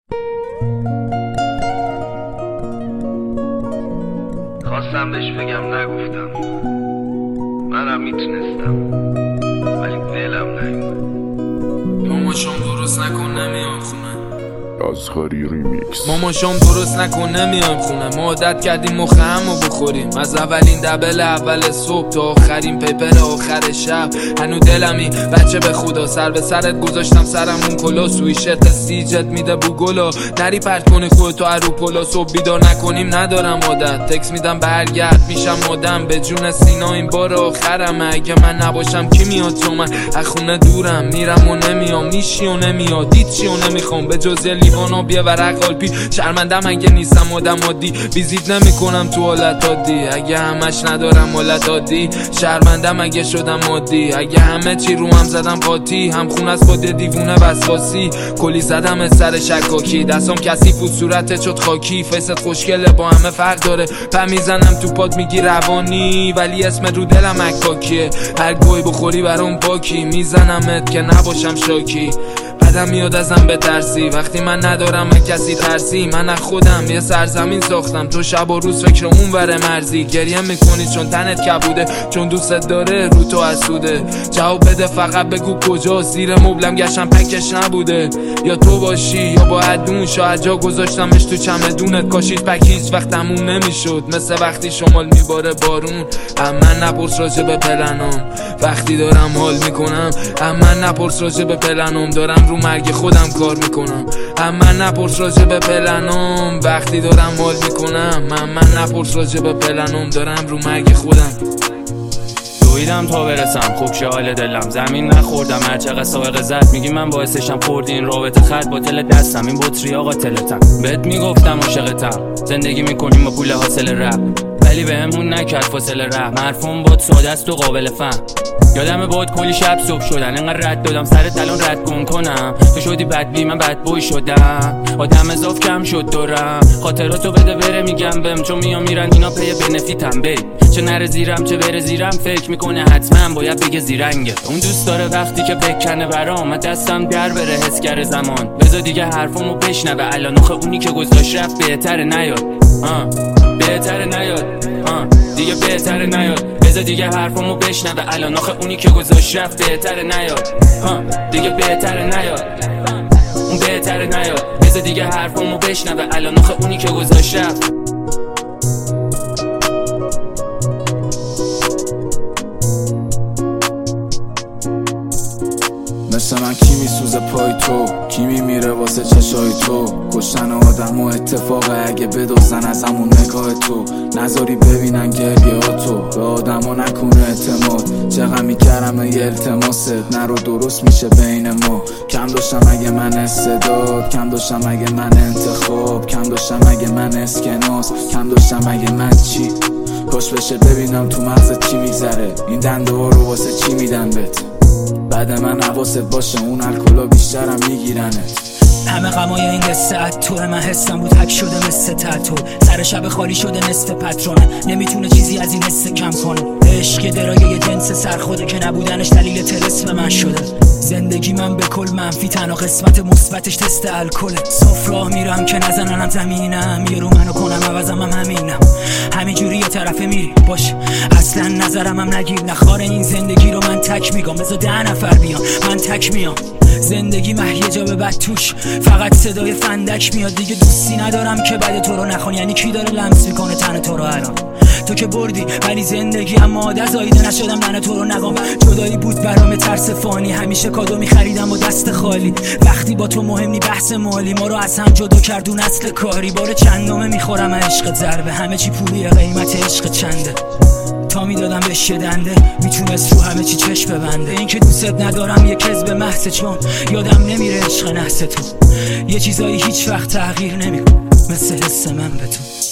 خواستم بهش بگم نگفتم، منم میتونستم ولی دلم نیومد. ماما شام درست نکن نمیام خونه. رازخاری ریمیکس. ماما شام درست نکن نمیام خونه. ما عادت کردیم مخ همو بخوریم، از اولین دبل اول صبح تا آخرین پیپر آخر شب. هنو دلمی بچه به خدا، سر به سرت گذاشتم سرمون کلا. سویشت سیجت میده بو گلا، نری پرت کنی خودتو ارو پلا. صبح بیدار نکنیم ندارم عادت، تکس میدم برگرد میشم مادم. به جون سینا این بار آخرم، اگه من نباشم کی میاد؟ چون من از خونه دورم، میرم و نمیام، نیشی و نمیاد، هیچی و نمیخوام به جز لیوانو بیا ورق قلبی. شرمندم اگه نیستم آدم عادی، ویزیت نمیکنم تو حالت عادی. اگه همش ندارم حالت عادی، شرمندم اگه شدم عادی. اگه همه چی رو هم زدم قاطی، هم خون از خود دیوونه وسواسی. کلی زدم از سر شکاکی، دستام کثیف بود صورتت شد خاکی. فیست خوشگله با همه فرق داره، پم میزنم تو پاد میگی روانی، ولی اسم رو دلم عکاکیه. هر گوی بخوری برام باکی، میزنمت که نباشم شاکی. بعدم میاد ازم بترسی وقتی من ندارم من کسی ترسی. من از خودم یه سرزمین ساختم، تو شب و روز فکر اون وره مرزی. گریه میکنی چون تنت کبوده، چون دوستت داره رو تو حسوده. جواب بده فقط بگو کجا، زیر مبلم گشتم پکش نبوده. یا تو باشی یا باید اون، شاید جا گذاشتمش تو چمدونت. کاشید پکیج وقتمون نمیشد، مثل وقتی شمال میباره بارون. من نپرس راجع به پلنام وقتی دارم حال میکنم. من نپرس راجع به پلنام دارم رو مرگ خودم کار میکنم. من نپرس راجع به پلنام وقتی دارم حال میکنم. من نپرس راجع به پلنام دارم رو مرگ خودم. دویدم تا برسم خوب شه حال دلم، زمین نخوردم هرچقدر سائق زد. میگی من باعثشم خوردی این رابطه، خط با تل دستم این بطری آقا تلتم. بهت میگفتم عاشقتم، زندگی میکنیم با پول حاصل رپ، ولی بهمون نکرد فاصله رحم. حرفم باد ساده است و قابل فهم. یادم باد کلی شب صبح شدن، اینقدر رد دادم سرت الان رد کنم. تو شدی بدبی من بدبوی شدم، آدم اضاف کم شد دورم. خاطراتو بده بره میگم بهم، چون میام میرن اینا پی بنفیتم. بی چه نره زیرم چه بره زیرم، فکر میکنه حتما باید بگه زیرنگه. اون دوست داره وقتی که بکنه برام، دستم در بره حسگر زمان. بذار دیگه حرفمو بشنوه الان، آخه اونی که گذاشت رفت بهتره نیاد. بهتره نیاد دیگه بهتره نیاد. بذار دیگه حرفمو بشنوه الان، آخه اونی که گذاشت رفت بهتره نیاد. دیگه بهتره نیاد، اون بهتره نیاد. بذار دیگه حرفمو بشنوه الان، آخه اونی که گذاشت رفت. مثل من کی میسوزه پای تو، کی میمیره واسه چشای تو. کشتن آدم و اتفاقه اگه بدوزن از همون نگاه تو. نذاری ببینن گریه ها تو، به آدم ها نکنه اعتماد. چقدر میکرم یه التماست، نرو درست میشه بین ما. کم داشتم اگه من استعداد، کم داشتم اگه من انتخاب، کم داشتم اگه من اسکناس، کم داشتم اگه من چی. کاش بشه ببینم تو مغزت چی میگذره، این دنده ها رو واسه چی میدن بهت. بعد من حواست باشه اون الکلا بیشترم میگیرنت. همه غمای این قصه طور من حسم بود حک شده مثل تتو. سر شب خالی شده نصف پترونه، نمیتونه چیزی از این حسه کم کنه. عشق درایه جنس سرخوده که نبودنش دلیل طلسم من شده. زندگی من به کل منفی، تنها قسمت مثبتش تست الکله. صاف راه میرم که نزننم زمینم، یه رو منو کنم عوضم هم همینم. همینجوری یه طرفه میری باش، اصلا نظرم هم نگیر. نخواره این زندگی رو من تک میگم، بذار 10 نفر بیان من تک میام. زندگی مهیه جا به بد توش، فقط صدای فندک میاد. دیگه دوستی ندارم که بعد تو رو نخون، یعنی کی داره لمس میکنه تن تو رو الان؟ تو که بردی ولی زندگی اما عادت زایده نشدم من تو رو نگم. جدایی بود برام ترس فانی، همیشه کادو میخریدم و دست خالی. وقتی با تو مهم نی بحث مالی، ما رو از هم جدا کردون اصل کاری. بار چندمه میخورم عشقت ضربه، همه چی پولیه قیمت عشق چنده. تا میدادم به شدنده میتونست رو همه چی چشم ببنده. این که دوست ندارم یه کذب محض، چون یادم نمیره عشق نحس تو. یه چیزایی هیچ وقت تغییر نمیکنه مثل حس من به تو.